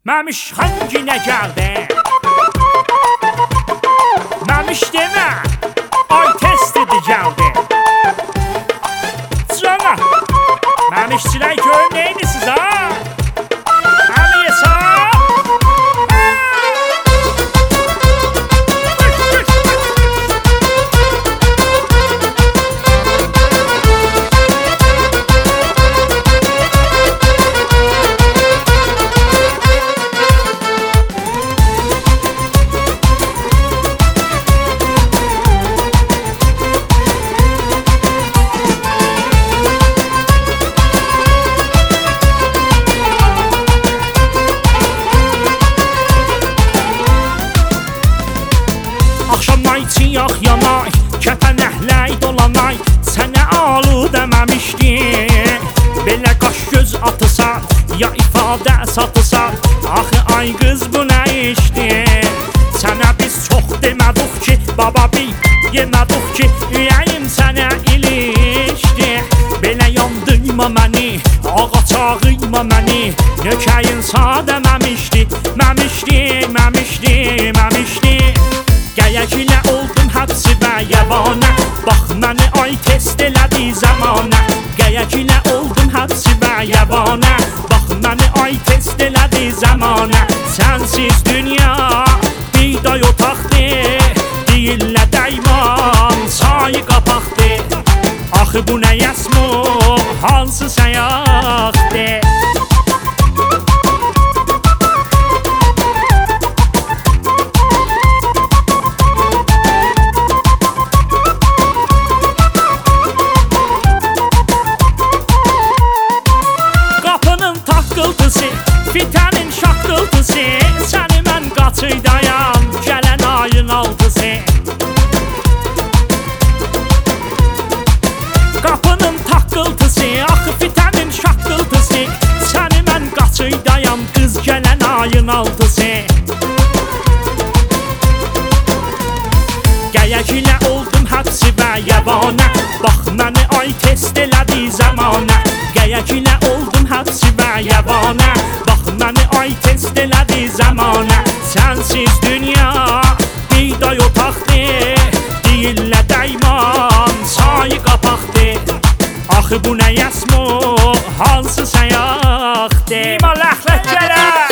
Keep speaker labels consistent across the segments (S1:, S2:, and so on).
S1: Məmiş xanginə gəldi. Məmiş demə, ay testidir gəldi. Cana, məmişçilər görüm neynisiz ha? Axşamay çiyax yanay, kəpənəkləy dolanay, sənə alu deməmişdi. Belə qaş göz atısan, ya ifadə satısan, axı ay qız bu nə işdir? Sənə biz çox demədik ki, baba bil, yemədik ki, ürəyim sənə ilişdi. Belə yandırma məni, ağac ağıyma məni, nökəyin sağ deməmişdi, məmişdi, məmişdi, məmişdi. Gəyəkilə oldum həbsi və yəvanə, bax məni ay test elədi zəmanə. Gəyəkilə oldum həbsi və yəvanə, bax məni ay test elədi zəmanə. Sənsiz dünya bir day otaqdır, deyillə dəyman sayı qapaqdır. Axı bu nə yəsmo, hansı səyaqdır? Fitənin şaqqıltısı, səni mən qaçıydayam, gələn ayın altısı. Qapının taqqıltısı, axı fitənin şaqqıltısı, səni mən qaçıydayam, qız gələn ayın altısı. Gəyəkilə oldum həbsi və yəvanə, bax məni ay test elədi zəmanə. Gəyəkilə oldum həbsi və yəvanə, bax məni ay test elədi zəmanə. Sənsiz dünya bir day otaqdır, deyillə dəyman sayı qapaqdır. Axı bu nə yəsmo, hansı səyaqdır? İma ləxlət gələr!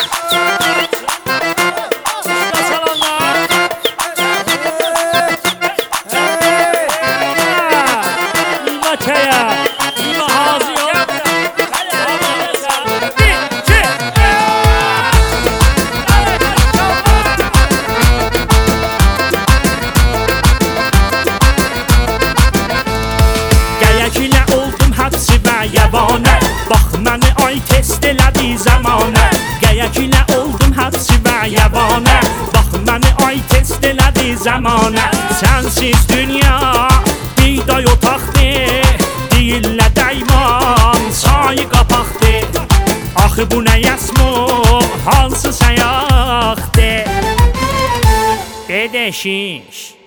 S1: Yəvanə, bax məni ay test elədi zəmanə. Gəyəkilə oldum həbsi və yəvanə, bax məni ay test elədi zəmanə. Sənsiz dünya bir day otaqdır, deyillə dəyman sayı qapaqdır. Axı bu nə yəsmo, hansı səyaqdır? Bedeşiş